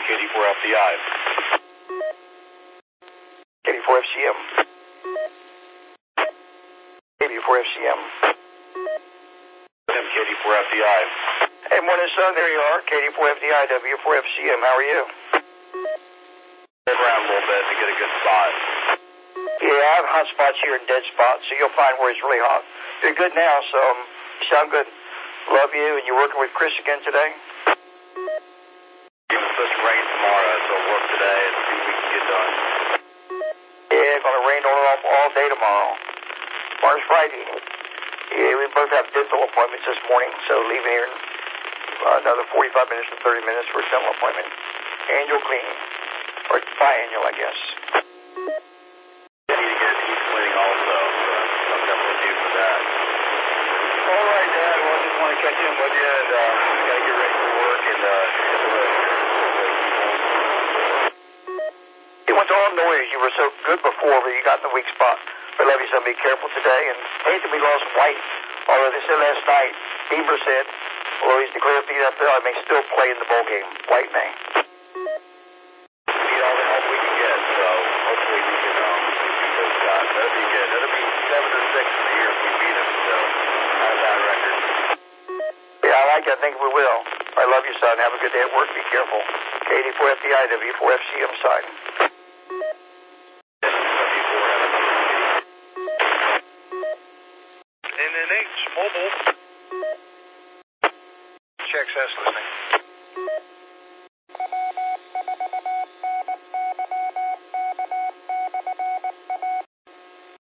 KD4FDI. KD4FCM. KD4FCM. KD4FDI. Hey, morning, son. There you are. KD4FDI, W4FCM. How are you? Around a little bit to get a good spot. Yeah, I have hot spots here and dead spots, so you'll find where it's really hot. You're good now, so you sound good. Love you, and you're working with Chris again today? It's supposed to rain tomorrow, so we'll work today and see what we can get done. Yeah, it's going to rain on and off all day tomorrow. Tomorrow's Friday. Yeah, we both have dental appointments this morning, so leaving here in another 45 minutes to 30 minutes for a dental appointment. Annual cleaning. Or biannual, I guess. I need to get a teeth cleaning also, so I'm definitely due for that. All right, Dad. Well, I just want to check in with you, and I got to get ready for work and hit the road here. You went to Illinois. You were so good before, but you got in the weak spot. I love you, son. Be careful today. And hate that we lost White. Although they said last night, Bieber said, although he's declared for the NFL, he may still play in the bowl game. White may. Need all the help we can get, so hopefully we can beat those guys. That'll be good. That'll be 7-6 for the year if we beat them, so not a bad record. Yeah, I like it. I think we will. I love you, son. Have a good day at work. Be careful. KD4FDI, W4FCM sign. NNH Mobile. Checks S listening.